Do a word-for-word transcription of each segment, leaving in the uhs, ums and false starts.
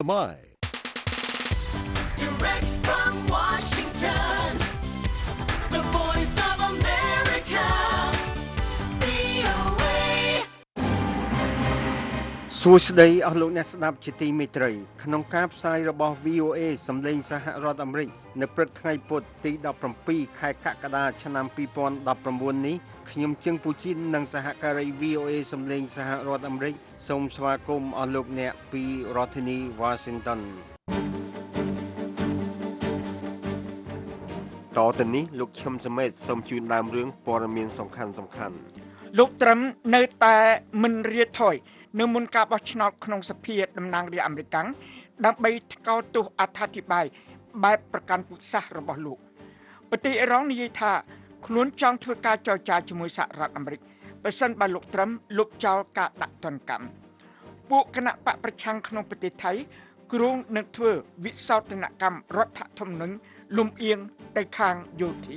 My. Direct from Washington, the voice of America, វី អូ เอសួស្តីអស់លោកអ្នកស្ដាប់ជាទីមេត្រីក្នុងការផ្សាយរបស់ វី អូ เอ សម្លេងសហរដ្ឋអាមេរិកនៅព្រឹកថ្ងៃពុធទីដប់ប្រាំពីរខែកក្កដាឆ្នាំពីរពាន់ដប់ប្រាំបួននេះខ្ញុំជឹងពូជីននិងសហការី វី អូ เอ សម្លេងសហរដ្ឋអាមេរិកសូមស្វាគមន៍អស់លោកអ្នកពីរដ្ឋធានី Washington តទៅនេះលោកឈឹមសមេតសូមជូនដើមរឿងព័ត៌មានសំខាន់សំខាន់លោកត្រឹមនៅតែមិនរៀថយនៅមុនការបោះឆ្នោតក្នុងសភាតំណាងរាស្ត្រអាមេរិកដើម្បីថ្កោលទោសអត្ថាធិប្បាយបែបប្រកាន់ពូជសាសន៍របស់លោកប្រទេសអ៊ីរ៉ង់និយាយថាខ្លួនចង់ធ្វើការចរចាជាមួយសហរដ្ឋអាមេរិកបើសិនបើលោកត្រឹមលុបចោលការដាក់ទណ្ឌកម្មពួកគណៈបកប្រឆាំងក្នុងប្រទេសថៃគ្រោងនឹងធ្វើវិសោធនកម្មរដ្ឋធម្មនុញ្ញលំអៀងទៅខាងយោធា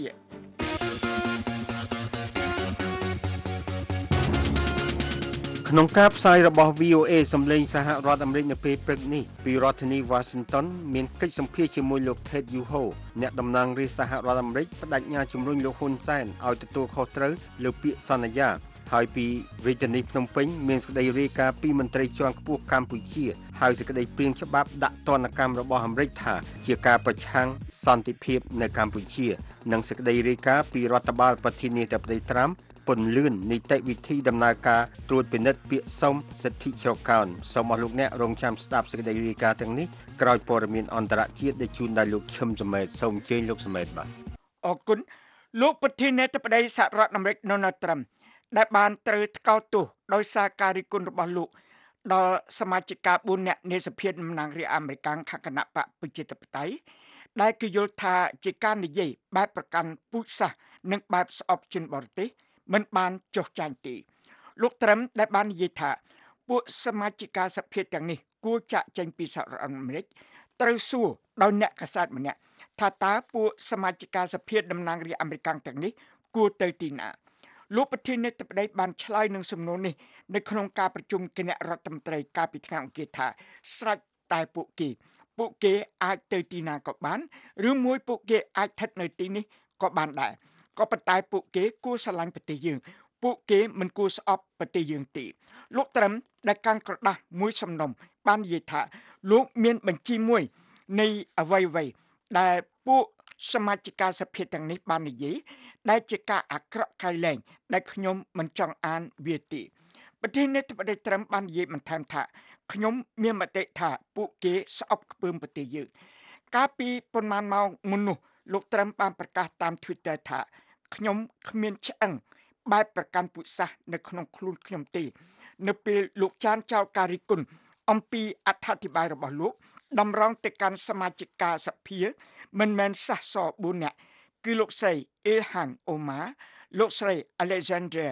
ក្នុងការផ្សាយរបស់ វី អូ เอ សម្លេងសហរដ្ឋអាមេរិកនៅពេលព្រឹកនេះពីរដ្ឋធានី Washington មានកិច្ចសម្ភាសជាមួយលោក Ted Yoho អ្នកតំណាងរាស្ត្រសហរដ្ឋអាមេរិកបដិញ្ញាជំរុញលោកហ៊ុនសែនឲ្យទទួលខុសត្រូវលើពាក្យសន្យាហើយពីរាជធានីភ្នំពេញមានសេចក្តីរាយការណ៍ពីមន្ត្រីជាន់ខ្ពស់កម្ពុជាហើយសេចក្តីព្រាងច្បាប់ដាក់ទណ្ឌកម្មរបស់អាមេរិកថាជាការប្រឆាំងសន្តិភាពនៅកម្ពុជានិងសេចក្តីរាយការណ៍ពីរដ្ឋបាលប្រធានាធិបតីត្រាំពន្លឿននីតិវិធីដំណើរការត្រួតពិនិត្យពាក្យសុំសិទ្ធិជ្រកកោនសូមអស់លោកអ្នករងចាំស្ដាប់សេចក្តីរាយការណ៍ទាំងនេះក្រោយព័ត៌មានអន្តរជាតិដែលជូនដោយលោកឈឹមសមេតសូមអញ្ជើញលោកសមេតបាទអរគុណលោកប្រធានាធិបតីសហរដ្ឋអាមេរិក Donald Trump ដែលបានត្រូវថ្កោលទោសដោយសារការរិះគន់របស់លោកដល់សមាជិកបួននាក់នៃសភាតំណាងរាស្ត្រអាមេរិកខាងគណៈបកប្រជាធិបតេយ្យដែលគេយល់ថាជាការនិយាយបែបប្រកាន់ពូជសាសន៍និងបែបស្អប់ជនបរទេសមិនបានចុះចាញ់ទេលោកត្រឹមដែលបាននិយាយថាពួកសមាជិកសភាទាំងនេះគួរចាក់ចេញពីសហរដ្ឋអាមេរិកត្រូវសួរដោយអ្នកកាសែតម្នាក់ថាតើពួកសមាជិកសភាតំណាងរាស្ត្រអាមេរិកទាំងនេះគួរទៅទីណាលោកប្រធានាធិបតីបានឆ្លើយនឹងសំណួរនេះនៅក្នុងការប្រជុំគណៈរដ្ឋមន្ត្រីកាលពីថ្ងៃអង្គារថាស្រេចតែពួកគេពួកគេអាចទៅទីណាក៏បានឬមួយពួកគេអាចស្ថិតនៅទីនេះក៏បានដែរក៏ប៉ុន្តែពួកគេគួរស្រឡាញ់ប្រទេសយើងពួកគេមិនគួរស្អប់ប្រទេសយើងទេលោកត្រឹមដែលកាន់ក្រដាស់មួយសំណុំបាននិយាយថាលោកមានបញ្ជីមួយនៃអ្វីៗដែលពួកសមាជិកសភាទាំងនេះបាននិយាយដែលជាការអាក្រក់ក្រៃលែងដែលខ្ញុំមិនចង់អានវាទេប្រធានាធិបតីត្រឹមបាននិយាយបន្ថែមថាខ្ញុំមានមតិថាពួកគេស្អប់ខ្ពើមប្រទេសយើងកាលពីប៉ុន្មានម៉ោងមុននោះលោកត្រឹមបានប្រកាសតាម Twitter ថាខ្ញុំគ្មានឆ្អឹងបែបប្រកាន់ពូជសាសន៍នៅក្នុងខ្លួនខ្ញុំទេនៅពេលលោកចានចោលការរិះគន់អំពីអត្ថាធិប្បាយរបស់លោកតម្រង់ទៅកាន់សមាជិកសភាមិនមែនសាសសបួននាក់គឺលោកស្រី Ilhan Omar លោកស្រី Alexandria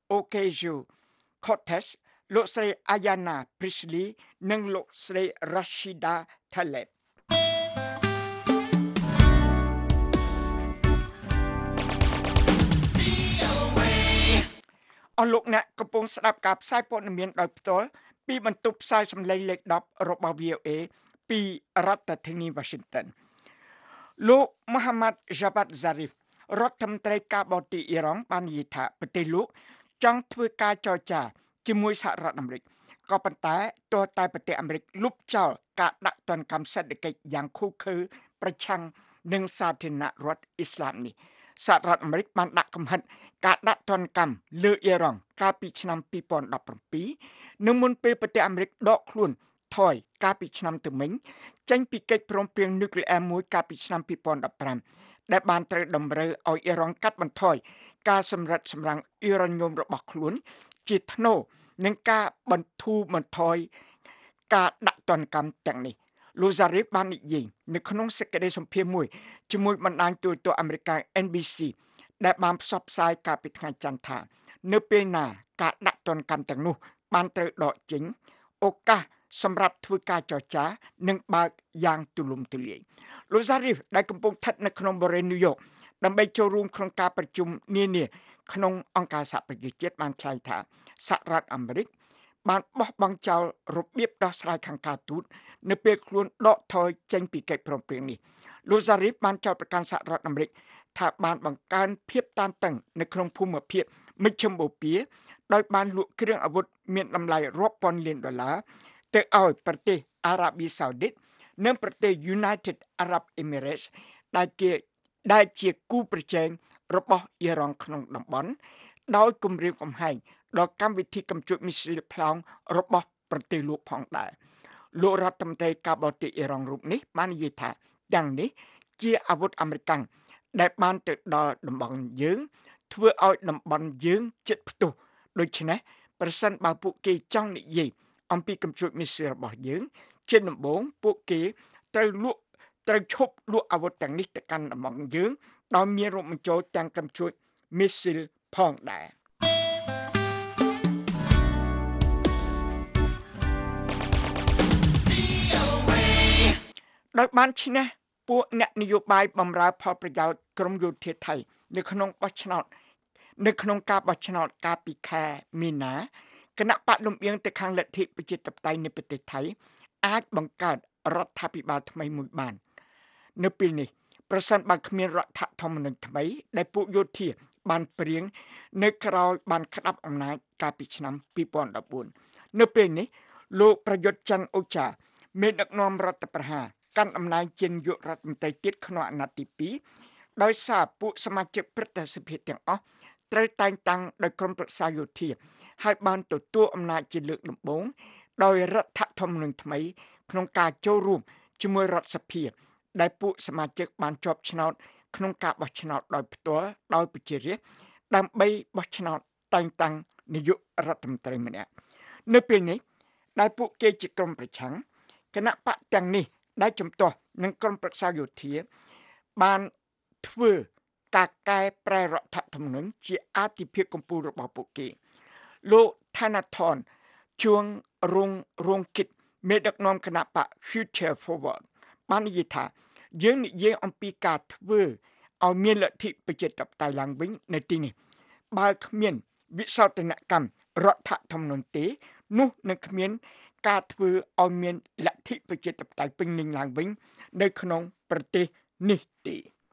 Ocasio-Cortez លោកស្រី Ayanna Pressley និងលោកស្រី Rashida Tlaibអស់លោកអ្នកកំពុងស្ដាប់ការផ្សាយព័ត៌មានដោយផ្ទាល់ពីបន្ទប់ផ្សាយសម្លេងលេខដប់របស់ វី អូ เอ ពីរដ្ឋធានី Washington លោក Mohammad Javad Zarif រដ្ឋមន្ត្រីការបរទេសអ៊ីរ៉ង់បាននិយាយថាប្រទេសលោកចង់ធ្វើការចរចាជាមួយសហរដ្ឋអាមេរិកក៏ប៉ុន្តែទោះតែប្រទេសអាមេរិកលុបចោលការដាក់ទណ្ឌកម្មសេដ្ឋកិច្ចយ៉ាងឃោរឃៅប្រឆាំងនឹងសាធារណរដ្ឋអ៊ីស្លាមនេះសហរដ្ឋអាមេរិកបានដាក់កំហិតការដាក់ទណ្ឌកម្មលើអ៊ីរ៉ង់កាលពីឆ្នាំពីរពាន់ដប់ប្រាំពីរនិងមុនពេលប្រទេសអាមេរិកដកខ្លួនថយកាលពីឆ្នាំទៅមិញចេញពីកិច្ចព្រមព្រៀងនុយក្លេអ៊ែរមួយកាលពីឆ្នាំពីរពាន់ដប់ប្រាំដែលបានត្រូវតម្រូវឲ្យអ៊ីរ៉ង់កាត់បន្ថយការសម្រិតសម្រាំងអ៊ីរ៉ាញ៉ូមរបស់ខ្លួនជាថ្នូរនឹងការបន្ធូរបន្ថយការដាក់ទណ្ឌកម្មទាំងនេះលោក Zarif បាននិយាយនៅក្នុងសេចក្តីសម្ភាសន៍មួយជាមួយបណ្ដាញទូរទស្សន៍អាមេរិក เอ็น บี ซี ដែលបានផ្សព្វផ្សាយកាលពីថ្ងៃច័ន្ទថានៅពេលណាការដាក់ទណ្ឌកម្មទាំងនោះបានត្រូវដកចេញឱកាសសម្រាប់ធ្វើការចរចានឹងបើកយ៉ាងទូលំទូលាយលោក Zarif ដែលកំពុងស្ថិតនៅក្នុងបរិយាកាស New York ដើម្បីចូលរួមក្នុងការប្រជុំនានាក្នុងអង្គការសហប្រជាជាតិបានថ្លែងថាសហរដ្ឋអាមេរិកបានបោះបង់ចោលរបៀបដោះស្រាយខាងការទូតនៅពេលខ្លួនដកថយចេញពីកិច្ចព្រមព្រៀងនេះលោក Zarif បានចោទប្រកាន់សហរដ្ឋអាមេរិកថាបានបង្កើនភាពតានតឹងនៅក្នុងភូមិភាគមជ្ឈិមបូព៌ាដោយបានលក់គ្រឿងអាវុធមានតម្លៃរាប់ពាន់លានដុល្លារទៅឲ្យប្រទេសអារ៉ាប៊ីសាអូឌីតនិងប្រទេស United Arab Emirates ដែលជាដែលជាគូប្រជែងរបស់អ៊ីរ៉ង់ក្នុងតំបន់ដោយគម្រាមកំហែងដល់កម្មវិធីកម្ពុជាមីស៊ីលផ្លោងរបស់ប្រទេសលោកផងដែរលោករដ្ឋមន្ត្រីការបរទេសអ៊ីរ៉ង់រូបនេះបាននិយាយថាទាំងនេះជាអាវុធអាមេរិកដែលបានទៅដល់តំបន់យើងធ្វើឲ្យតំបន់យើងជិតផ្ទុះដូច្នេះប្រសិនបើពួកគេចង់និយាយអំពីកម្ពុជាមីស៊ីលរបស់យើងជាដំបូងពួកគេត្រូវលក់ត្រូវឈប់លក់អាវុធទាំងនេះទៅកាន់តំបន់យើងដោយមានរួមបញ្ចូលទាំងកម្ពុជាមីស៊ីលផងដែរដោយបានឈ្នះពួកអ្នកនយោបាយបម្រើផលប្រយោជន៍ក្រមយោធាថៃនៅក្នុងបោះឆ្នោតនៅក្នុងការបោះឆ្នោតកាលពីខែមីនាគណៈបកលំអៀងទៅខាងលទ្ធិប្រជាធិបតេយ្យនៃប្រទេសថៃអាចបង្កើតរដ្ឋាភិបាលថ្មីមួយបាននៅពេលនេះប្រសិនបើគ្មានរដ្ឋធម្មនុញ្ញថ្មីដែលពួកយោធាបានព្រៀងនៅក្រោយបានក្តាប់អំណាចកាលពីឆ្នាំពីរពាន់ដប់បួននៅពេលនេះលោកប្រយុទ្ធច័ន្ទអូចាមេដឹកនាំរដ្ឋប្រហារកាន់អំណាចជានាយករដ្ឋមន្ត្រីទៀតក្នុងអាណត្តិទីពីរដោយសារពួកសមាជិកព្រឹទ្ធសភាទាំងអស់ត្រូវតែងតាំងដោយក្រុមប្រឹក្សាយោធាហើយបានទទួលអំណាចជាលើកដំបូងដោយរដ្ឋធម្មនុញ្ញថ្មីក្នុងការចូលរួមជាមួយរដ្ឋសភាដែលពួកសមាជិកបានជាប់ឆ្នោតក្នុងការបោះឆ្នោតដោយផ្ទាល់ដោយប្រជារាស្ត្រដើម្បីបោះឆ្នោតតែងតាំងនាយករដ្ឋមន្ត្រីម្នាក់នៅពេលនេះដែលពួកគេជាក្រុមប្រឆាំងគណៈបកទាំងនេះដែលជំទាស់នឹងក្រុមប្រឹក្សាយោធាបានធ្វើការកែប្រែរដ្ឋធម្មនុញ្ញជាអាទិភាពកម្ពុជារបស់ពួកគេលោកឋានថនជួងរងរងគិតមេដឹកនាំគណៈបក Future Forward បាននិយាយថាយើងនិយាយអំពីការធ្វើឲ្យមានលទ្ធិប្រជាធិបតេយ្យឡើងវិញនៅទីនេះបើគ្មានវិសោធនកម្មរដ្ឋធម្មនុញ្ញទេនោះនឹងគ្មានការធ្វើឲ្យមានលទ្ធិប្រជាធិបតេយ្យពេញលេញឡើងវិញនៅក្នុងប្រទេសនេះទេ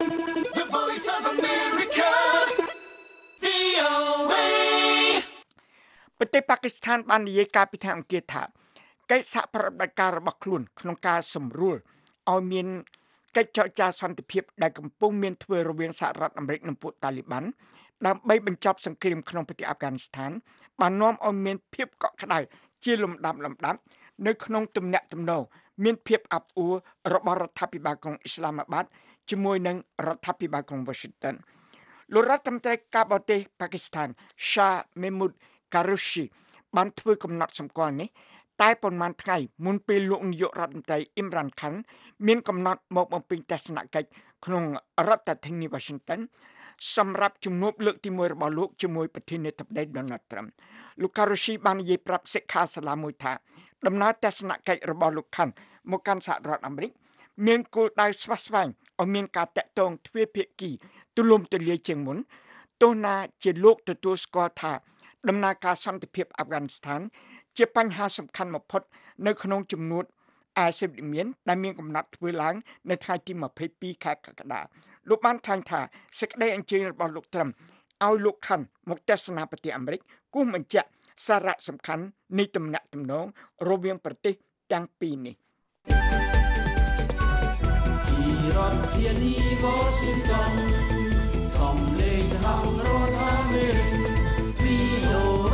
The Voice of America, វី អូ เอប្រទេសប៉ាគីស្ថានបាននិយាយកាលពីថ្ងៃអង្គារថាកិច្ចសហប្រតិបត្តិការរបស់ខ្លួនក្នុងការសម្រួលឲ្យមានកិច្ចចរចាសន្តិភាពដែលកំពុងមានធ្វើរវាងសហរដ្ឋអាមេរិកនិងពួកតាលីប៊ាន់ដើម្បីបញ្ចប់សង្គ្រាមក្នុងប្រទេសអាហ្វហ្គានីស្ថានបាននាំឲ្យមានភាពកក់ក្ដៅជាលំដាប់លំដាប់នៅក្នុងទំនាក់ទំនងមានភាពអាប់អួររបស់រដ្ឋាភិបាលក្រុងអ៊ីស្លាមាបាតជាមួយនឹងរដ្ឋាភិបាលក្រុង Washington លោករដ្ឋមន្ត្រីការបរទេសប៉ាគីស្ថាន Shah Mahmood Qureshi បានធ្វើកំណត់សម្គាល់នេះតែប៉ុន្មានថ្ងៃមុនពេលលោកនាយករដ្ឋមន្ត្រី Imran Khan មានកំណត់មកបំពេញទស្សនកិច្ចក្នុងរដ្ឋធានី Washington សម្រាប់ជំនួបលើកទីមួយរបស់លោកជាមួយប្រធានាធិបតី Donald Trump លោក Qureshi បាននិយាយប្រាប់សិក្ខាសាលាមួយថាដំណើរទស្សនកិច្ចរបស់លោក Khan មកកាន់សហរដ្ឋអាមេរិកមានគោលដៅស្វះស្វែងឲ្យមានការតាក់ទងទ្វេភាគីទូលំទូលាយជាងមុនទោះណាជាលោកទទួលស្គាល់ថាដំណើរការសន្តិភាពអាហ្វហ្គានីស្ថានជាបញ្ហាសំខាន់បំផុតនៅក្នុងជំនួបអាស៊ានមានដែលមានកំណត់ធ្វើឡើងនៅថ្ងៃទីម្ភៃពីរខែកក្កដាលោកបានថ្លែងថាសេចក្តីអញ្ជើញរបស់លោកត្រឹមឲ្យលោកខាន់មកទស្សនាប្រទេសអាមេរិកគូសបញ្ជាក់សារៈសំខាន់នៃទំនាក់ទំនងរវាងប្រទេសទាំងពីរនេះរដ្ឋធានី Washington សំឡេងសហរដ្ឋអាមេរិក វី អូ เอ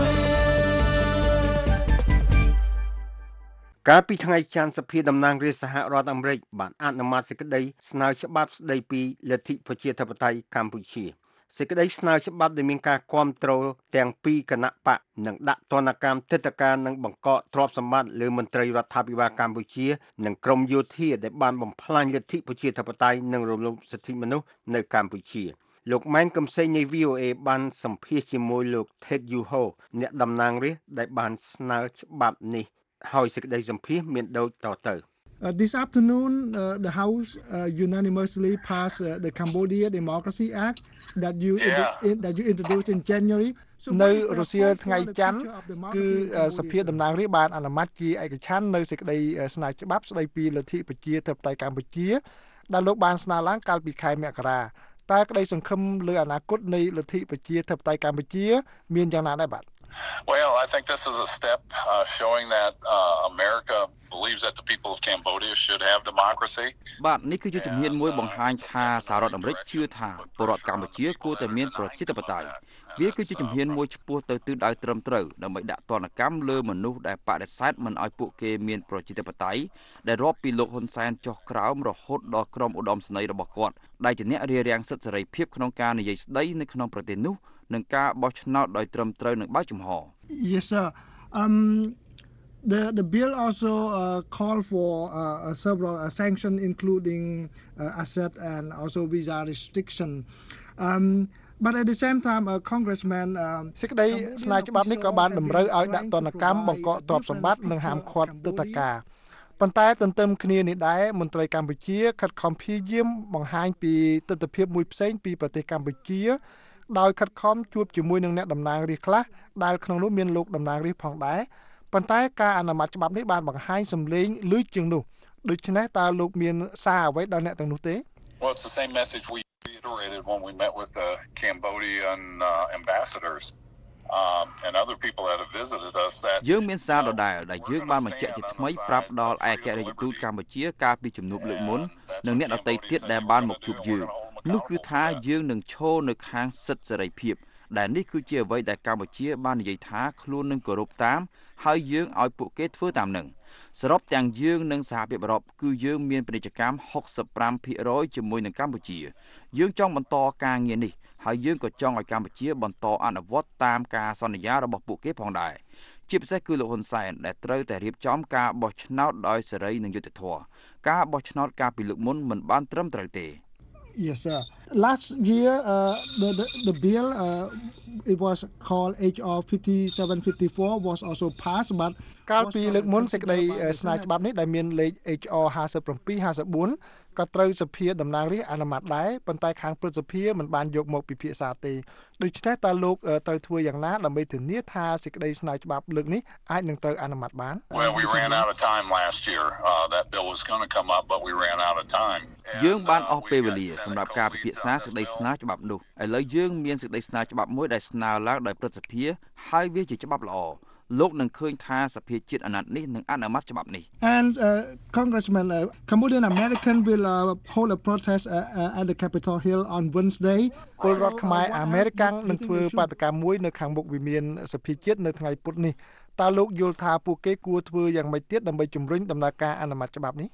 កាលពីថ្ងៃច័ន្ទសភាតំណាងរាស្ត្រសហរដ្ឋអាមេរិកបានអនុម័តសេចក្តីស្នើច្បាប់ស្តីពីលទ្ធិប្រជាធិបតេយ្យកម្ពុជាសេចក្តីស្នើច្បាប់ដែលមានការគាំទ្រទាំងពីរគណៈបកនិងដាក់ទណ្ឌកម្មទិដ្ឋាការនិងបង្កកទ្រព្យសម្បត្តិលើមន្ត្រីរដ្ឋាភិបាលកម្ពុជានិងក្រមយោធាដែលបានបំផ្លាញលទ្ធិប្រជាធិបតេយ្យនិងរំលោភសិទ្ធិមនុស្សនៅកម្ពុជាលោកម៉ែនកំសែងនៃ វី អូ เอ បានសម្ភាសជាមួយលោក Ted Yoho អ្នកតំណាងរាស្ត្រដែលបានស្នើច្បាប់នេះហើយសេចក្តីសម្ភាសមានដូចតទៅ Uh, this afternoon, uh, the House uh, unanimously passed uh, the Cambodia Democracy Act that you yeah. in, that you introduced in January. នៅរុស្ស៊ីថ្ងៃច័ន្ទគឺសភាតំណាងរាស្ត្របានអនុម័តជាឯកច្ឆន្ទនៅសេចក្តីស្នើច្បាប់ស្តីពីលទ្ធិប្រជាធិបតេយ្យកម្ពុជាដែលលោកបានស្នើឡើងកាលពីខែមករាតើក្តីសង្ឃឹមលើអនាគតនៃលទ្ធិប្រជាធិបតេយ្យកម្ពុជាមានយ៉ាងណាដែរបាទ Well, I think this is a step uh, showing that uh, America believes that the people of Cambodia should have democracy. បាទនេះគឺជាជំហានមួយបង្ហាញថាសហរដ្ឋអាមេរិកជឿថាពលរដ្ឋកម្ពុជាគួរតែមានប្រជាធិបតេយ្យវាគឺជាជំហានមួយឆ្ពោះទៅទិសដៅត្រឹមត្រូវដើម្បីដាក់ទណ្ឌកម្មលើមនុស្សដែលបដិសេធមិនឲ្យពួកគេមានប្រជាធិបតេយ្យដែលរាប់ពីលោកហ៊ុនសែនចុះក្រោមរហូតដល់ក្រុមឧត្តមសេនីយ៍របស់គាត់ដែលជាអ្នករារាំងសិទ្ធិសេរីភាពក្នុងការនិយាយស្ដីនៅក្នុងប្រទេសនោះនិងការបោះឆ្នោតដោយត្រឹមត្រូវនិងបើកចំហ Yes sir um the the bill also uh, call for uh, several uh, sanctions including uh, asset and also visa restriction um but at the same time a uh, congressman សេចក្តីស្នើច្បាប់នេះក៏បានតម្រូវឲ្យដាក់ទណ្ឌកម្មបង្កកទ្រព្យសម្បត្តិនិងហាមឃាត់ទិដ្ឋាការប៉ុន្តែទន្ទឹមគ្នានេះដែរមន្ត្រីកម្ពុជាខិតខំព្យាយាមបង្ហាញពីទស្សនវិជ្ជាមួយផ្សេងពីប្រទេសកម្ពុជាដោយខិតខំជួបជាមួយនឹងអ្នកតំណាងរាស្ត្រខ្លះដែលក្នុងនោះមានលោកតំណាងរាស្ត្រផងដែរប៉ុន្តែការអនុម័តច្បាប់នេះបានបង្ហាញសម្លេងលឺជាងនោះដូច្នេះតើលោកមានសារអ្វីដល់អ្នកទាំងនោះទេ Well, it's the same message we reiterated when we met with the Cambodian uh, ambassadors um, and other people that have visited us that យើងមានសារដដែលដែលយើងបានបញ្ជាក់ជាថ្មីប្រាប់ដល់ឯករាជ្យទូតកម្ពុជាកាលពីជំនួបលើកមុននិងអ្នកដទៃទៀតដែលបានមកជួបយើងនោះគឺថាយើងនឹងឈរនៅខាងសិទ្ធិសេរីភាពដែលនេះគឺជាអ្វីដែលកម្ពុជាបាននិយាយថាខ្លួននឹងគោរពតាមហើយយើងឲ្យពួកគេធ្វើតាមនឹងសរុបទាំងយើងនិងសហភាពអឺរ៉ុបគឺយើងមានពាណិជ្ជកម្ម หกสิบห้าភាគរយ ជាមួយនឹងកម្ពុជាយើងចង់បន្តការងារនេះហើយយើងក៏ចង់ឲ្យកម្ពុជាបន្តអនុវត្តតាមការសន្យារបស់ពួកគេផងដែរជាពិសេសគឺលោកហ៊ុនសែនដែលត្រូវតែរៀបចំការបោះឆ្នោតដោយសេរីនិងយុត្តិធម៌ការបោះឆ្នោតកាលពីលើកមុនមិនបានត្រឹមត្រូវទេ Yes sir last year uh, the, the the bill uh, it was called H R fifty-seven fifty-four was also passed but កាលពីលើកមុនសេចក្តីស្នើច្បាប់នេះដែលមានលេខ H R fifty-seven fifty-four ក៏ត្រូវសភាតំណាងរាស្ត្រអនុម័តដែរប៉ុន្តែខាងព្រឹទ្ធសភាមិនបានយកមកពិភាក្សាទេដូច្នេះតើលោកត្រូវធ្វើយ៉ាងណាដើម្បីធានាថាសេចក្តីស្នើច្បាប់លើកនេះអាចនឹងត្រូវអនុម័តបាន Well we ran out of time last year uh, that bill was going to come up but we ran out of time យើងបានអស់ពេលវេលាសម្រាប់ការពិភាក្សាសេចក្តីស្នើច្បាប់នោះឥឡូវយើងមានសេចក្តីស្នើច្បាប់មួយដែលស្នើឡើងដោយព្រឹទ្ធសភាហើយវាជាច្បាប់ល្អលោកនឹងឃើញថាសភាជាតិអាណត្តិនេះនឹងអនុម័តច្បាប់នេះ And uh, Congressman uh, Cambodian American will uh, hold a protest uh, uh, at the Capitol Hill on Wednesday ពលរដ្ឋខ្មែរអាមេរិកនឹងធ្វើបាតកម្មមួយនៅខាងមុខវិមានសភាជាតិនៅថ្ងៃពុធនេះតើលោកយល់ថាពួកគេគួរធ្វើយ៉ាងម៉េចទៀតដើម្បីជំរុញដំណើរការអនុម័តច្បាប់នេះ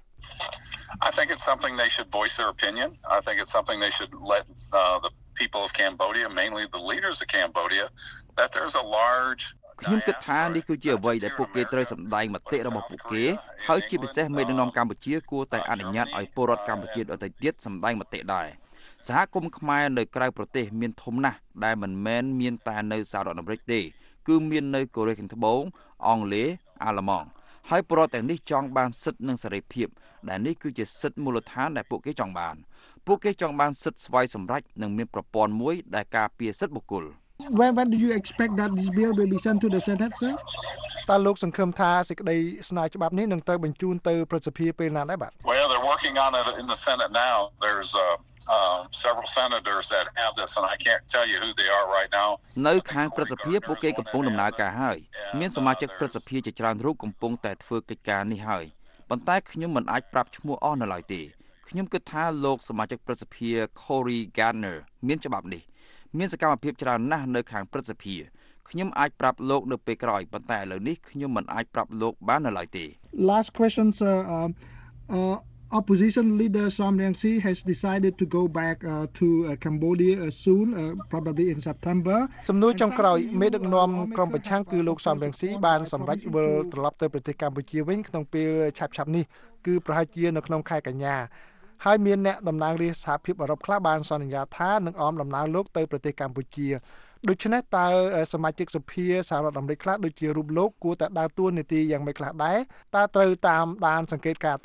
I think it's something they should voice their opinion. I think it's something they should let uh, the people of Cambodia, mainly the leaders of Cambodia, that there's a large ខ្ញុំគិតថានេះគឺជាអ្វីដែលពួកគេត្រូវសម្ដែងមតិរបស់ពួកគេហើយជាពិសេសមេដឹកនាំកម្ពុជាគួរតែអនុញ្ញាតឲ្យពលរដ្ឋកម្ពុជាដទៃទៀតសម្ដែងមតិដែរសហគមន៍ខ្មែរនៅក្រៅប្រទេសមានធំណាស់ដែលមិនមែនមានតែនៅសហរដ្ឋអាមេរិកទេគឺមាននៅកូរ៉េខាងត្បូងអង់គ្លេសអាល្លឺម៉ង់ហើយពលរដ្ឋទាំងនេះចង់បានសិទ្ធិនិងសេរីភាពដែលនេះគឺជាសិទ្ធិមូលដ្ឋានដែលពួកគេចង់បានពួកគេចង់បានសិទ្ធិស្វ័យសម្រេចនិងមានប្រព័ន្ធមួយដែលការពារសិទ្ធិបុគ្គល When when do you expect that this bill will be sent to the Senate sir តើលោកសង្ឃឹមថាសេចក្តីស្នើច្បាប់នេះនឹងត្រូវបញ្ជូនទៅព្រឹទ្ធសភាពេលណាដែរបាទ Well they're working on it in the Senate now there's uh, uh, several senators that have this and I can't tell you who they are right now នៅខាងព្រឹទ្ធសភាពួកគេកំពុងដំណើរការហើយមានសមាជិកព្រឹទ្ធសភាជាច្រើនរូបកំពុងតែធ្វើកិច្ចការនេះហើយប៉ុន្តែខ្ញុំមិនអាចប្រាប់ឈ្មោះអស់នៅឡើយទេខ្ញុំគិតថាលោកសមាជិកព្រឹទ្ធសភា Cory Gardner មានច្បាប់នេះមានសកម្មភាពច្រើនណាស់នៅខាងព្រឹទ្ធសភាខ្ញុំអាចប្រាប់លោកនៅពេលក្រោយប៉ុន្តែឥឡូវនេះខ្ញុំមិនអាចប្រាប់លោកបាននៅឡើយទេ Last question sir uh, uh, opposition leader Som Rangsi has decided to go back uh, to uh, Cambodia uh, soon uh, probably in September សំណួរចុងក្រោយមេដឹកនាំក្រុមប្រឆាំងគឺលោកសំរងស៊ីបានសម្រេចវិលត្រឡប់ទៅប្រទេសកម្ពុជាវិញក្នុងពេលឆាប់ៗនេះគឺប្រហែលជានៅក្នុងខែកញ្ញាហើយមានអ្នកតំណាងរាស្ត្រសហភាពអឺរ៉ុបខ្លះបានសន្យាថានឹងអមដំណើរលោកទៅប្រទេសកម្ពុជាដូច្នេះតើសមាជិកសភាសហរដ្ឋអាមេរិកខ្លះដូចជារូបលោកគួរតែដើរតួនាទីយ៉ាងម៉េចខ្លះដែរតើត្រូវតាមដានសង្កេតការទេ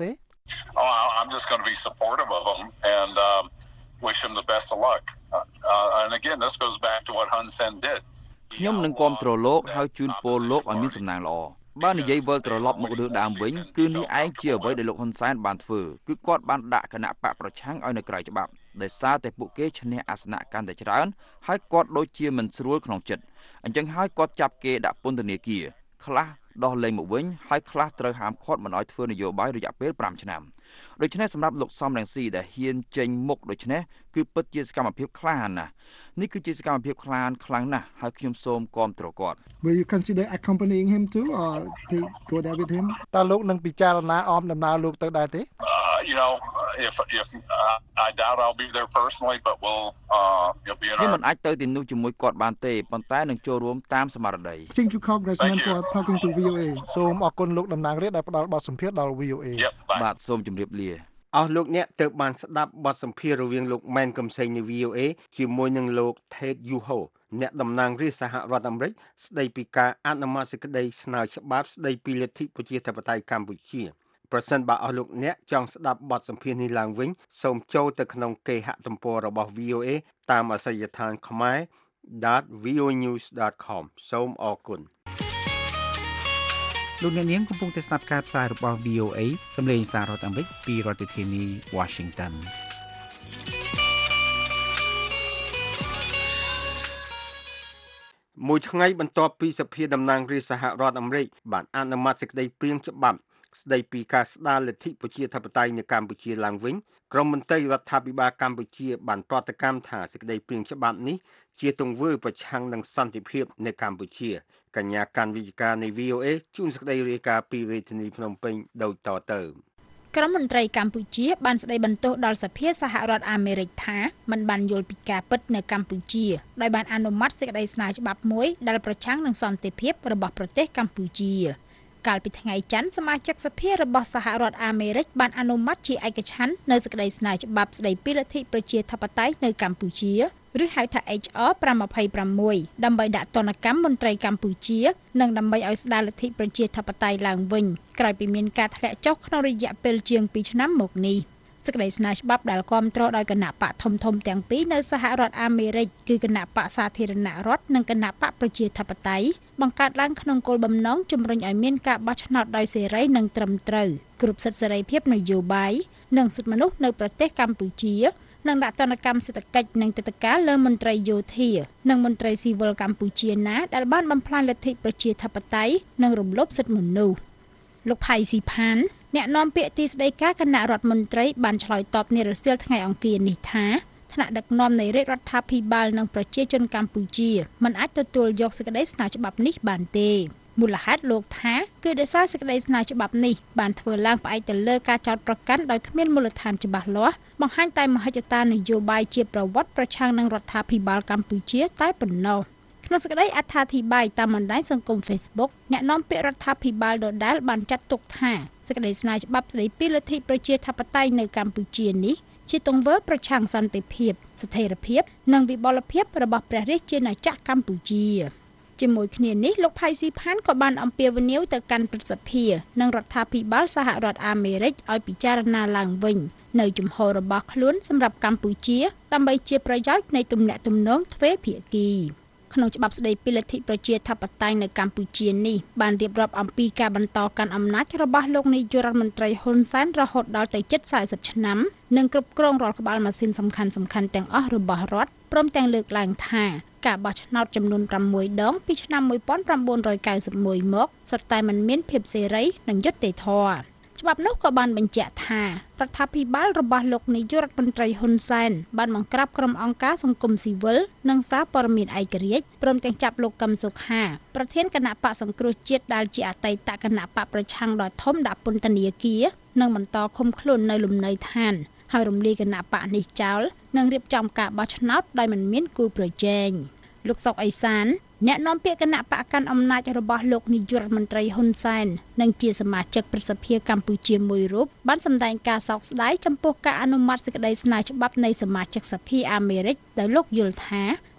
Oh, I'm just going to be supportive of them and um, wish them the best of luck. Uh, uh, and again, this goes back to what Hun Sen did. ខ្ញុំនឹងគាំទ្រលោកហើយជូនពរលោកឲ្យមានសំណាងល្អបើនិយាយវិលត្រឡប់មករឿងដើមវិញគឺនេះឯងជាអ្វីដែលលោកហ៊ុនសែនបានធ្វើគឺគាត់បានដាក់គណៈបកប្រឆាំងឲ្យនៅក្រៅច្បាប់ដោយសារតែពួកគេឈ្នះអាសនៈកាន់តែច្រើនហើយគាត់ដូចជាមិនស្រួលក្នុងចិត្តអញ្ចឹងហើយគាត់ចាប់គេដាក់ពន្ធនាគារខ្លះដោះលែងមកវិញហើយខ្លះត្រូវហាមឃាត់មិនឲ្យធ្វើនយោបាយរយៈពេល5ឆ្នាំដូច្នេះសម្រាប់លោកសំរងស៊ីដែលហ៊ានចេញមុខដូច្នេះគឺពិតជាសកម្មភាពក្លាហានណាស់នេះគឺជាសកម្មភាពក្លាហានខ្លាំងណាស់ហើយខ្ញុំសូមគាំទ្រគាត់ Will you consider accompanying him too or to go there with him តើលោកនឹងពិចារណាអមដំណើរលោកទៅដែរទេ You know, if if uh, I doubt I'll be there personally, but we'll uh, you'll be in our. ខ្ញុំមិនអាចទៅទីនោះជាមួយគាត់បានទេប៉ុន្តែនឹងចូលរួមតាមស្មារតី Thank you Congressman for talking to វី អូ အေសូមអរគុណលោកតំណាងរាស្ត្រដែលផ្ដល់បទសម្ភាសន៍ដល់ វី អូ အေបាទសូមជម្រាបលាអស់លោកអ្នកទៅបានស្ដាប់បទសម្ភាសន៍រវាងលោកម៉ែនកំសែងនៃ វី អូ အေ ជាមួយនឹងលោក Ted Yoho អ្នកតំណាងរាស្ត្រសហរដ្ឋអាមេរិកស្ដីពីការអនុម័តសេចក្តីស្នើច្បាប់ស្ដីពីលទ្ធិប្រជាធិបតេយ្យកម្ពុជាប្រសិនបើអស់លោកអ្នកចង់ស្ដាប់បទសម្ភាសន៍នេះឡើងវិញសូមចូលទៅក្នុងគេហទំព័ររបស់ វី អូ အေ តាមអាសយដ្ឋាន khmer dot v o news dot com សូមអរគុណលោកអ្នកនាងកំពុងតែស្ដាប់ការផ្សាយរបស់ វី អូ အေ សម្លេងសាររដ្ឋអាមេរិកពីរដ្ឋធានី Washington មួយថ្ងៃបន្ទាប់ពីសភាតំណាងរាស្ត្រសហរដ្ឋអាមេរិកបានអនុម័តសេចក្តីព្រាងច្បាប់ស្តីពីការស្ដារលទ្ធិប្រជាធិបតេយ្យនៅកម្ពុជាឡើងវិញក្រុមមន្ត្រីរដ្ឋាភិបាលកម្ពុជាបានប្រតិកម្មថាសេចក្តីព្រាងច្បាប់នេះជាទង្វើប្រឆាំងនឹងសន្តិភាពនៅកម្ពុជាកញ្ញាកាន់វិទ្យការនៃ វី អូ အေ ជួនសេចក្តីរាយការណ៍ពីរាជធានីភ្នំពេញដូចតទៅក្រុមមន្ត្រីកម្ពុជាបានស្ដីបន្ទោសដល់សភាសហរដ្ឋអាមេរិកថាមិនបានយល់ពីការពិតនៅកម្ពុជាដោយបានអនុម័តសេចក្តីស្នើច្បាប់មួយដែលប្រឆាំងនឹងសន្តិភាពរបស់ប្រទេសកម្ពុជាកាលពីថ្ងៃច័ន្ទសមាជិកសភារបស់សហរដ្ឋអាមេរិកបានអនុម័តជាឯកច្ឆន្ទនៅសេចក្តីស្នើច្បាប់ស្តីពីលទ្ធិប្រជាធិបតេយ្យនៅកម្ពុជាឬហៅថា H R five twenty-six ដើម្បីដាក់ទណ្ឌកម្មមន្ត្រីកម្ពុជានិងដើម្បីឲ្យស្ដារលទ្ធិប្រជាធិបតេយ្យឡើងវិញក្រោយពីមានការធ្លាក់ចុះក្នុងរយៈពេលជាងtwoឆ្នាំមកនេះសេចក្តីស្នើច្បាប់ដែលគាំទ្រដោយគណៈបកធំធំទាំងពីរនៅសហរដ្ឋអាមេរិកគឺគណៈបកសាធារណរដ្ឋនិងគណៈបកប្រជាធិបតេយ្យបង្កើតឡើងក្នុងគោលបំណងជំរុញឲ្យមានការបោះឆ្នោតដោយសេរីនិងត្រឹមត្រូវគ្រប់សិទ្ធិសេរីភាពនយោបាយនិងសិទ្ធិមនុស្សនៅប្រទេសកម្ពុជានិងដាក់ទណ្ឌកម្មសេដ្ឋកិច្ចនិងទិដ្ឋាការលើមន្ត្រីយោធានិងមន្ត្រីស៊ីវិលកម្ពុជាណាដែលបានបំផ្លាញលទ្ធិប្រជាធិបតេយ្យនិងរំលោភសិទ្ធិមនុស្សលោកផៃស៊ីផានអ្នកនាំពាក្យទីស្តីការគណៈរដ្ឋមន្ត្រីបានឆ្លើយតបនារសៀលថ្ងៃអង្គារនេះថាថ្នាក់ដឹកនាំនៃរាជរដ្ឋាភិបាលនិងប្រជាជនកម្ពុជាមិនអាចទទួលយកសេចក្តីស្នើច្បាប់នេះបានទេមូលហេតុលោកថាគឺដោយសារសេចក្តីស្នើច្បាប់នេះបានធ្វើឡើងផ្អែកទៅលើការចោទប្រកាន់ដោយគ្មានមូលដ្ឋានច្បាស់លាស់បង្ហាញតែមហិច្ឆតានយោបាយជាប្រវត្តិប្រឆាំងនឹងរដ្ឋាភិបាលកម្ពុជាតែប៉ុណ្ណោះក្នុងសេចក្តីអត្ថាធិប្បាយតាមបណ្ដាញសង្គម Facebook អ្នកនាំពាក្យរដ្ឋាភិបាលដដែលបានចាត់ទុកថាសេចក្តីស្នើច្បាប់ស្តីពីលទ្ធិប្រជាធិបតេយ្យនៅកម្ពុជានេះជាទង្វើប្រឆាំងសន្តិភាពស្ថិរភាពនិងវិបលភាពរបស់ព្រះរាជាណាចក្រកម្ពុជាជាមួយគ្នានេះលោកផៃស៊ីផានក៏បានអំពាវនាវទៅកាន់ព្រឹទ្ធសភានិងរដ្ឋាភិបាលសហរដ្ឋអាមេរិកឲ្យពិចារណាឡើងវិញនៅជំហររបស់ខ្លួនសម្រាប់កម្ពុជាដើម្បីជាប្រយោជន៍នៃទំនាក់ទំនងទ្វេភាគីក្នុងច្បាប់ស្តីពីលទ្ធិប្រជាធិបតេយ្យនៅកម្ពុជានេះបានរៀបរាប់អំពីការបន្តកាន់អំណាចរបស់លោកនាយករដ្ឋមន្ត្រីហ៊ុនសែនរហូតដល់ទៅជិត40ឆ្នាំនិងគ្រប់គ្រងរាល់ក្បាលម៉ាស៊ីនសំខាន់ៗទាំងអស់របស់រដ្ឋព្រមទាំងលើកឡើងថាការបោះឆ្នោតចំនួន6ដងពីឆ្នាំnineteen ninety-oneមកសុទ្ធតែមិនមានភាពសេរីនិងយុត្តិធម៌ច្បាប់នោះក៏បានបញ្ជាក់ថារដ្ឋាភិបាលរបស់លោកនាយករដ្ឋមន្ត្រីហ៊ុនសែនបានបង្ក្រាបក្រុមអង្គការសង្គមស៊ីវិលនិងសារព័ត៌មានឯករាជ្យព្រមទាំងចាប់លោកកឹមសុខាប្រធានគណៈបកសង្គ្រោះជាតិដែលជាអតីតគណៈបកប្រឆាំងដ៏ធំដាក់ពន្ធនាគារនិងបន្តឃុំខ្លួននៅលំនៅឋានហើយរំលាយគណៈបកនេះចោលនិងរៀបចំការបោះឆ្នោតដោយមិនមានគូប្រជែងលោកសុកអេសានអ្នកនាំពាក្យគណៈបកកាន់អំណាចរបស់លោកនាយករដ្ឋមន្ត្រីហ៊ុនសែននិងជាសមាជិកព្រឹទ្ធសភាកម្ពុជាមួយរូបបានសម្ដែងការសោកស្ដាយចំពោះការអនុម័តសេចក្តីស្នើច្បាប់នៃសមាជិកសភាអាមេរិកដោយលោកយល់ថា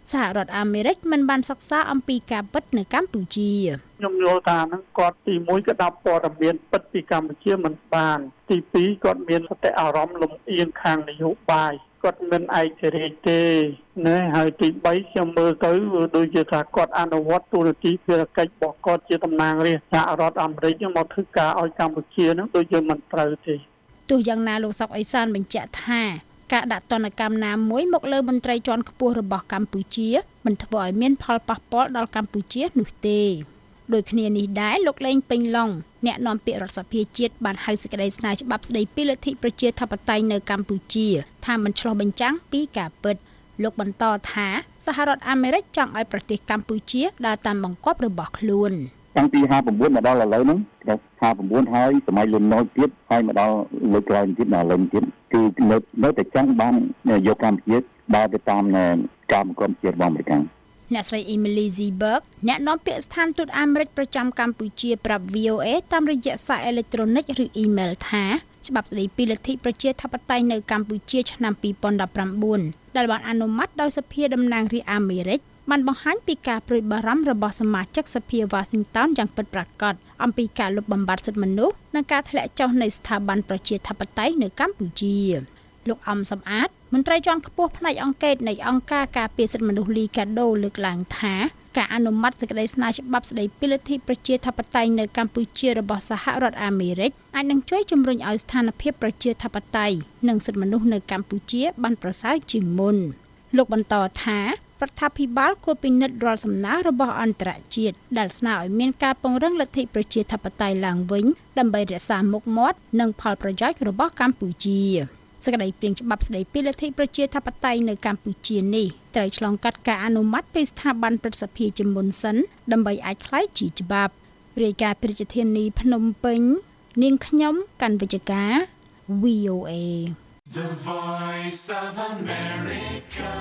សហរដ្ឋអាមេរិកមិនបានសិក្សាអំពីការពិតនៅកម្ពុជាខ្ញុំយល់ថាហ្នឹងគាត់ទីមួយក៏ដាក់ព័ត៌មានពិតពីកម្ពុជាមិនបានទីពីរគាត់មានសតិអារម្មណ៍លំអៀងខាងនយោបាយគាត់មិនឯករាជ្យទេណាហើយទីបីខ្ញុំមើលទៅដូចជាថាគាត់អនុវត្តទូរទស្សន៍ភារកិច្ចរបស់គាត់ជាតំណាងរាស្ត្រសហរដ្ឋអាមេរិកមកធ្វើការឲ្យកម្ពុជាហ្នឹងដូចជាមិនត្រូវទេទោះយ៉ាងណាលោកសុកអេសានបញ្ជាក់ថាការដាក់ទណ្ឌកម្មណាមួយមកលើមន្ត្រីជាន់ខ្ពស់របស់កម្ពុជាមិនធ្វើឲ្យមានផលប៉ះពាល់ដល់កម្ពុជានោះទេដោយគ្នានេះដែរលោកលេងពេញឡុងអ្នកនាំពាក្យរដ្ឋសភាជាតិបានហៅសេចក្តីស្នើច្បាប់ស្តីពីលទ្ធិប្រជាធិបតេយ្យនៅកម្ពុជាថាមិនឆ្លុះបញ្ចាំងពីការពិតលោកបន្តថាសហរដ្ឋអាមេរិកចង់ឲ្យប្រទេសកម្ពុជាដើរតាមបង្គាប់របស់ខ្លួនតាំងពីห้าสิบเก้าមកដល់ឥឡូវហ្នឹងដល់ห้าสิบเก้าហើយសម័យលន់ណូចទៀតហើយមកដល់លើកក្រោយទៀតដល់ឡើងទៀតគឺនៅនៅតែចង់បានយកកម្ពុជាដើរទៅតាមការបង្គាប់ជាតិរបស់អាមេរិកអ្នកស្រី Emily Zeberg អ្នកនាំពាក្យស្ថានទូតអាមេរិកប្រចាំកម្ពុជាប្រាប់ V O A តាមរយៈសារអេឡិចត្រូនិកឬអ៊ីមែលថាច្បាប់ស្តីពីលទ្ធិប្រជាធិបតេយ្យនៅកម្ពុជាឆ្នាំពីរពាន់ដប់ប្រាំបួនដែលបានអនុម័តដោយសភាតំណាងរាស្ត្រអាមេរិកបានបង្ហាញពីការព្រួយបារម្ភរបស់សមាជិកសភា Washington យ៉ាងពិតប្រាកដអំពីការលុបបំបាត់សិទ្ធិមនុស្សនិងការធ្លាក់ចុះនៃស្ថាប័នប្រជាធិបតេយ្យនៅកម្ពុជាលោកអំសំអាតមន្ត្រីជាន់ខ្ពស់ផ្នែកអង្គការនៃអង្គការការពារសិទ្ធិមនុស្សលីកាដូលើកឡើងថាការអនុម័តសេចក្តីស្នើច្បាប់ស្តីពីលទ្ធិប្រជាធិបតេយ្យនៅកម្ពុជារបស់សហរដ្ឋអាមេរិកអាចនឹងជួយជំរុញឲ្យស្ថានភាពប្រជាធិបតេយ្យនិងសិទ្ធិមនុស្សនៅកម្ពុជាបានប្រសើរជាងមុនលោកបន្តថារដ្ឋាភិបាលគួរពិនិត្យរាល់សំណើរបស់អន្តរជាតិដែលស្នើឲ្យមានការពង្រឹងលទ្ធិប្រជាធិបតេយ្យឡើងវិញដើម្បីរក្សាមុខមាត់និងផលប្រយោជន៍របស់កម្ពុជាសេចក្តីព្រាងច្បាប់ស្តីពីលទ្ធិប្រជាធិបតេយ្យនៅកម្ពុជានេះត្រូវឆ្លងកាត់ការអនុម័តពីស្ថាប័នព្រឹទ្ធសភាជាមុនសិនដើម្បីអាចក្លាយជាច្បាប់រាយការណ៍ពីរាជធានីភ្នំពេញនាងខ្ញុំកាន់វិជ្ជការ V O A The Voice of America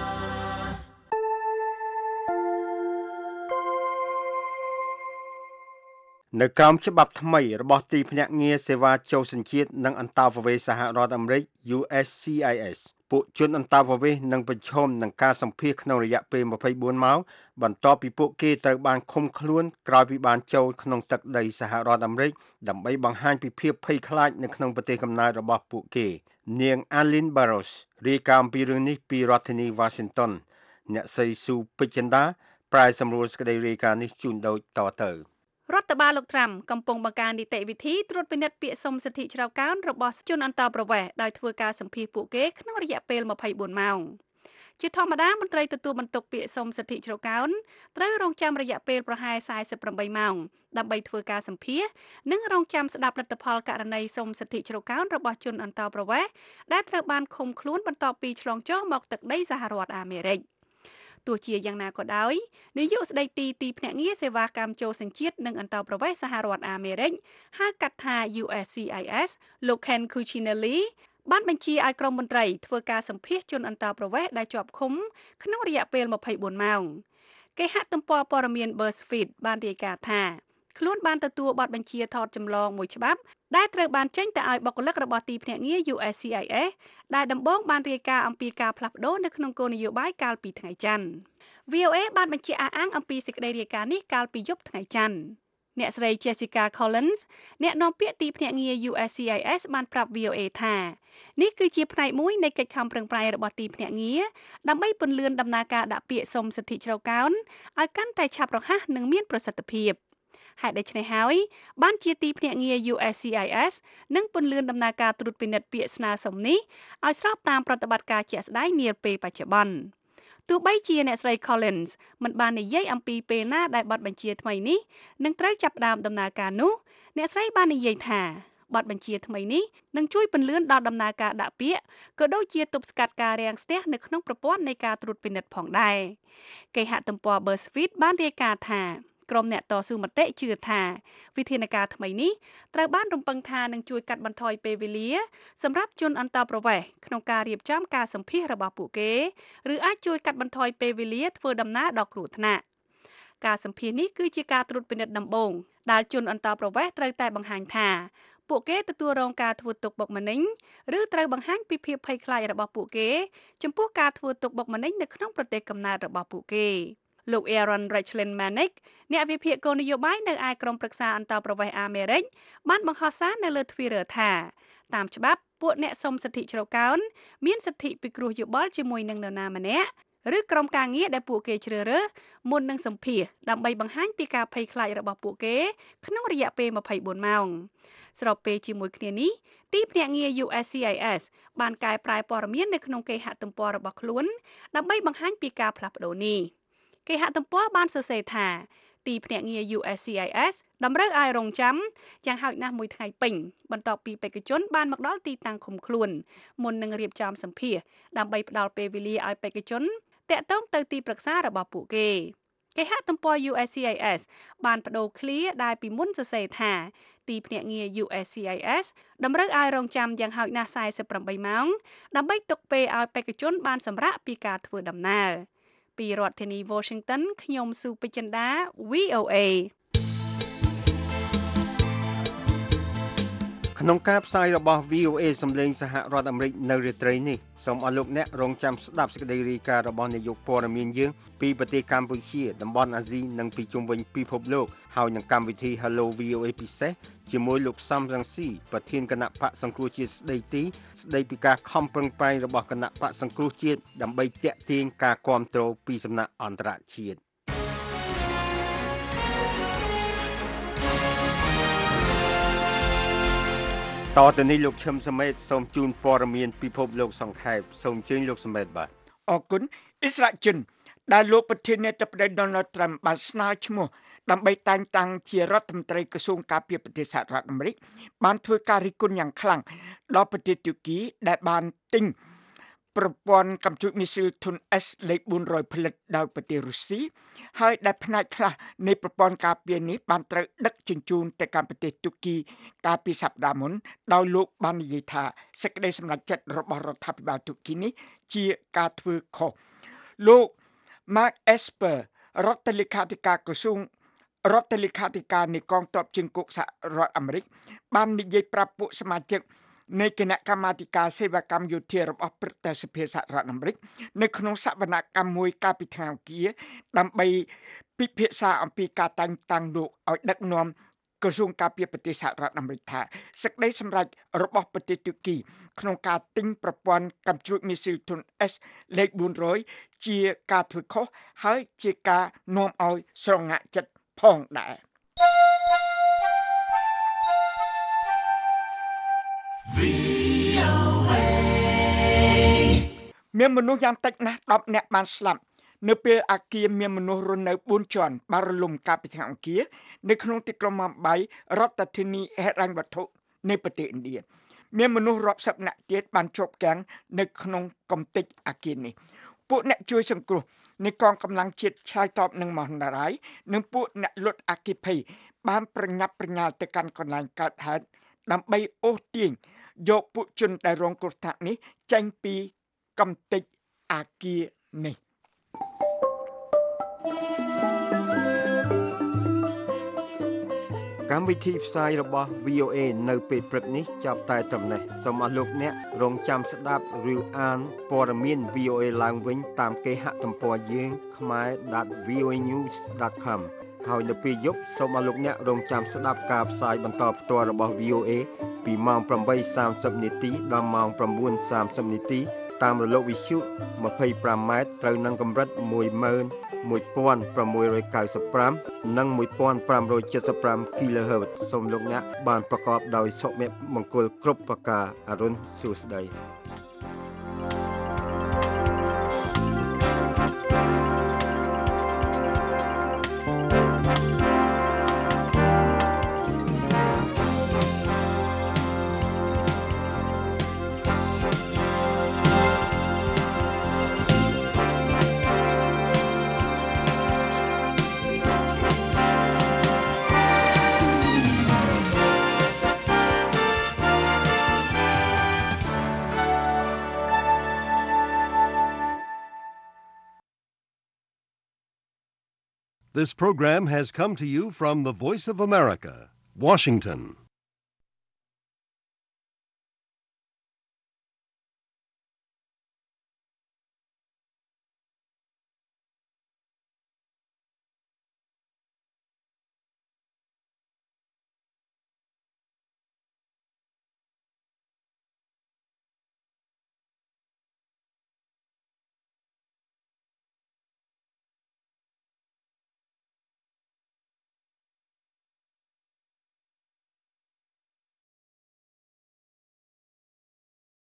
នៅក្រោមច្បាប់ថ្មីរបស់ទីភ្នាក់ងារសេវាចូលសញ្ជាតិនិងអន្តោប្រវេសន៍សហរដ្ឋអាមេរិក U S C I S ពួកជនអន្តោប្រវេសន៍នឹងប្រឈមនឹងការសម្ភាសក្នុងរយៈពេលម្ភៃបួនម៉ោងបន្ទាប់ពីពួកគេត្រូវបានឃុំខ្លួនក្រោយពីបានចូលក្នុងទឹកដីសហរដ្ឋអាមេរិកដើម្បីបង្ហាញពីភាពភ័យខ្លាចនៅក្នុងប្រទេសកំណើតរបស់ពួកគេនាង Alin Barros រាយការណ៍អំពីរឿងនេះពីរដ្ឋធានី Washington អ្នកស្រីស៊ូពេជ្រចិន្តាប្រាយសម្រួលសេចក្តីរាយការណ៍នេះជូនដូចតទៅរដ្ឋបាលលោកត្រាំកំពុងបង្កើននីតិវិធីត្រួតពិនិត្យពាក្យសុំសិទ្ធិជ្រៅកោនរបស់ជនអន្តោប្រវេសន៍ដោយធ្វើការសម្ភាសពួកគេក្នុងរយៈពេលម្ភៃបួនម៉ោងជាធម្មតាមន្ត្រីទទួលបន្ទុកពាក្យសុំសិទ្ធិជ្រៅកោនត្រូវរងចាំរយៈពេលប្រហែលសែសិបប្រាំបីម៉ោងដើម្បីធ្វើការសម្ភាសនិងរងចាំស្ដាប់លទ្ធផលករណីសុំសិទ្ធិជ្រៅកោនរបស់ជនអន្តោប្រវេសន៍ដែលត្រូវបានឃុំខ្លួនបន្ទាប់ពីឆ្លងចុះមកទឹកដីសហរដ្ឋអាមេរិកទោះជាយ៉ាងណាក៏ដោយនាយកស្ដីទីទីភ្នាក់ងារសេវាកម្មចូលសញ្ជាតិនិងអន្តោប្រវេសន៍សហរដ្ឋអាមេរិកហៅកាត់ថា U S C I S លោក Ken Cuccinelli បានបញ្ជាឲ្យក្រុមមន្ត្រីធ្វើការសម្ភាសជនអន្តោប្រវេសន៍ដែលជាប់ឃុំក្នុងរយៈពេលម្ភៃបួនម៉ោងគេហទំព័រព័ត៌មាន BuzzFeed បានរាយការណ៍ថាខ្លួនបានទទួលបទបញ្ជាថតចម្លងមួយច្បាប់ដែលត្រូវបានចេញទៅឲ្យបុគ្គលិករបស់ទីភ្នាក់ងារ U S C I S ដែលដំបូងបានរាយការណ៍អំពីការផ្លាស់ប្ដូរនៅក្នុងគោលនយោបាយកាលពីថ្ងៃច័ន្ទ V O A បានបញ្ជាក់អះអាងអំពីសេចក្តីរាយការណ៍នេះកាលពីយប់ថ្ងៃច័ន្ទអ្នកស្រី Jessica Collins អ្នកនាំពាក្យទីភ្នាក់ងារ U S C I S បានប្រាប់ V O A ថានេះគឺជាផ្នែកមួយនៃកិច្ចខំប្រឹងប្រែងរបស់ទីភ្នាក់ងារដើម្បីពន្លឿនដំណើរការដាក់ពាក្យសុំសិទ្ធិជ្រៅកោនឲ្យកាន់តែឆាប់រហ័សនិងមានប្រសិទ្ធភាពហេតុដូច្នេះហើយបានជាទីភ្នាក់ងារ U S C I S និងពន្លឿនដំណើរការត្រួតពិនិត្យពាក្យស្នើសុំនេះឲ្យស្របតាមប្រតិបត្តិការជាក់ស្ដែងនាពេលបច្ចុប្បន្នទោះបីជាអ្នកស្រី Collins មិនបាននិយាយអំពីពេលណាដែលបទបញ្ជាថ្មីនេះនឹងត្រូវចាប់ផ្ដើមដំណើរការនោះអ្នកស្រីបាននិយាយថាបទបញ្ជាថ្មីនេះនឹងជួយពន្លឿនដល់ដំណើរការដាក់ពាក្យក៏ដូចជាទប់ស្កាត់ការរាំងស្ទះនៅក្នុងប្រព័ន្ធនៃការត្រួតពិនិត្យផងដែរគេហទំព័រ BuzzFeed បានរាយការណ៍ថាក្រុមអ្នកតស៊ូមតិជឿថាវិធានការថ្មីនេះត្រូវបានរំពឹងថានឹងជួយកាត់បន្ថយពេលវេលាសម្រាប់ជនអន្តោប្រវេសន៍ក្នុងការរៀបចំការសម្ភាសរបស់ពួកគេឬអាចជួយកាត់បន្ថយពេលវេលាធ្វើដំណើរដល់គ្រោះថ្នាក់ការសម្ភាសនេះគឺជាការត្រួតពិនិត្យដំបូងដែលជនអន្តោប្រវេសន៍ត្រូវតែបង្ហាញថាពួកគេទទួលរងការធ្វើទុកបុកម្នេញឬត្រូវបង្ហាញពីភាពភ័យខ្លាចរបស់ពួកគេចំពោះការធ្វើទុកបុកម្នេញនៅក្នុងប្រទេសកំណើតរបស់ពួកគេលោក Aaron Rechlin Manick អ្នកវិភាគគោលនយោបាយនៅឯក្រុមប្រឹក្សាអន្តរប្រវេសន៍អាមេរិកបានបង្ហោះសារនៅលើ Twitter ថាតាមច្បាប់ពួកអ្នកសុំសិទ្ធិជ្រកកោនមានសិទ្ធិពិគ្រោះយោបល់ជាមួយនឹងនរណាម្នាក់ឬក្រុមការងារដែលពួកគេជ្រើសរើសមុននឹងសម្ភាសដើម្បីបង្ហាញពីការភ័យខ្លាចរបស់ពួកគេក្នុងរយៈពេលម្ភៃបួនម៉ោងស្របពេលជាមួយគ្នានេះទីភ្នាក់ងារ U S C I S បានកែប្រែព័ត៌មាននៅក្នុងគេហទំព័ររបស់ខ្លួនដើម្បីបង្ហាញពីការផ្លាស់ប្ដូរនេះគេហទំព័របានសរសេរថាទីភ្នាក់ងារ U S C I S តម្រូវឲ្យរងចាំយ៉ាងហោចណាស់មួយថ្ងៃពេញបន្ទាប់ពីបេក្ខជនបានមកដល់ទីតាំងឃុំខ្លួនមុននឹងរៀបចំសម្ភាសដើម្បីផ្ដល់ពេលវេលាឲ្យបេក្ខជនតាក់ទងទៅទីប្រឹក្សារបស់ពួកគេគេហទំព័រ U S C I S បានបដូរឃ្លាដែលពីមុនសរសេរថាទីភ្នាក់ងារ U S C I S តម្រូវឲ្យរងចាំយ៉ាងហោចណាស់four eighty-eightម៉ោងដើម្បីទុកពេលឲ្យបេក្ខជនបានសម្រាកពីការធ្វើដំណើរពីរដ្ឋធានី Washington ខ្ញុំស៊ូពេជ្រចិន្តា V O A ក្នុងការផ្សាយរបស់ V O A សម្លេងសហរដ្ឋអាមេរិកនៅរាត្រីនេះសូមអរលោកអ្នករងចាំស្ដាប់សេចក្តីរាយការណ៍របស់នាយកព័ត៌មានយើងពីប្រទេសកម្ពុជាតំបន់អាស៊ីនិងពីជុំវិញពិភពលោកហើយនឹងកម្មវិធី Hello វី អូ A ពិសេសជាមួយលោកសំរងស៊ីប្រធានគណៈបកសង្គ្រោះជាតិស្ដីទីស្ដីពីការខំប្រឹងប្រែងរបស់គណៈបកសង្គ្រោះជាតិដើម្បីទាក់ទាញការគាំទ្រពីសំណាក់អន្តរជាតិតទៅនេះលោកឈឹមសមេតសូមជូនព័ត៌មានពិភពលោកសង្ខេបសូមអញ្ជើញលោកសមេតបាទអរគុណអ៊ីស្រាអែលជនដែលលោកប្រធានាធិបតី Donald Trump បានស្នើឈ្មោះដើម្បីតែងតាំងជារដ្ឋមន្ត្រីក្រសួងការពារប្រទេសសហរដ្ឋអាមេរិកបានធ្វើការរិះគន់យ៉ាងខ្លាំងដល់ប្រទេសទូគីដែលបានទិញប្រព័ន្ធកំជូតមីស៊ីលធុន S លេខfour hundredផលិតដោយប្រទេសរុស្ស៊ីហើយដែលផ្នែកខ្លះនៃប្រព័ន្ធការពារនេះបានត្រូវដឹកជញ្ជូនទៅកាន់ប្រទេសទូគីកាលពីសប្តាហ៍មុនដោយលោកបាននិយាយថាសេចក្តីសម្រេចចិត្តរបស់រដ្ឋាភិបាលទូគីនេះជាការធ្វើខុសលោក Mark Esper រដ្ឋលេខាធិការក្រសួងរដ្ឋលេខាធិការនៃកងទ័ពជើងគោកសហរដ្ឋអាមេរិកបាននិយាយប្រាប់ពួកសមាជិកនៃគណៈកម្មាធិការសេវាកម្មយោធារបស់ព្រឹទ្ធសភាសហរដ្ឋអាមេរិកនៅក្នុងសវនកម្មមួយកាលពីថ្ងៃអង្គារដើម្បីពិភាក្សាអំពីការតែងតាំងលោកឲ្យដឹកនាំក្រសួងការពារប្រទេសសហរដ្ឋអាមេរិកថាសេចក្តីសម្រេចរបស់ប្រទេសទូគីក្នុងការទិញប្រព័ន្ធកំជ្រួចមីស៊ីលធុន S លេខfour hundredជាការធ្វើខុសហើយជាការនាំឲ្យស្រងាក់ចិត្តផងដែរមានមនុស្សយ៉ាងតិចណាស់tenនាក់បានស្លាប់នៅពេលអគារមានមនុស្សរស់នៅfourជាន់បានរលំកាលពីថ្ងៃអង្គារនៅក្នុងទីក្រុងម៉ាំបៃរដ្ឋធានីហិរញ្ញវត្ថុនៃប្រទេសឥណ្ឌាមានមនុស្សរាប់សិបនាក់ទៀតបានជាប់គាំងនៅក្នុងកំទេចអគារនេះពួកអ្នកជួយសង្គ្រោះនៃកងកម្លាំងជាតិឆ្លើយតបនឹងមហន្តរាយនិងពួកអ្នកលុតអគ្គិភ័យបានប្រញាប់ប្រញាល់ទៅកាន់កន្លែងកើតហេតុដើម្បីអូសទាញយកពួកជនដែលរងគ្រោះថ្នាក់នេះចេញពីកំទេចអគារនេះកម្មវិធីផ្សាយរបស់ V O A នៅពេលព្រឹកនេះចាប់តែត្រឹមនេះសូមអរលោកអ្នករងចាំស្ដាប់ឬអានព័ត៌មាន V O A ឡើងវិញតាមគេហទំព័រយើង khmae dot v o a news dot com ហើយនៅពេលយប់សូមអរលោកអ្នករងចាំស្ដាប់ការផ្សាយបន្តផ្ទាល់របស់ V O A ពីម៉ោងeight thirtyនាទីដល់ម៉ោងnine thirtyនាទីតាមរលកវិទ្យុtwenty-fiveម៉ែត្រត្រូវនឹងកម្រិតone one six nine fiveនិងone five seven five គីឡូហឺតซ์សូមលោកអ្នកបានប្រកបដោយសុភមង្គលគ្រប់ប្រការអរុនសួស្តី This program has come to you from the Voice of America, Washington.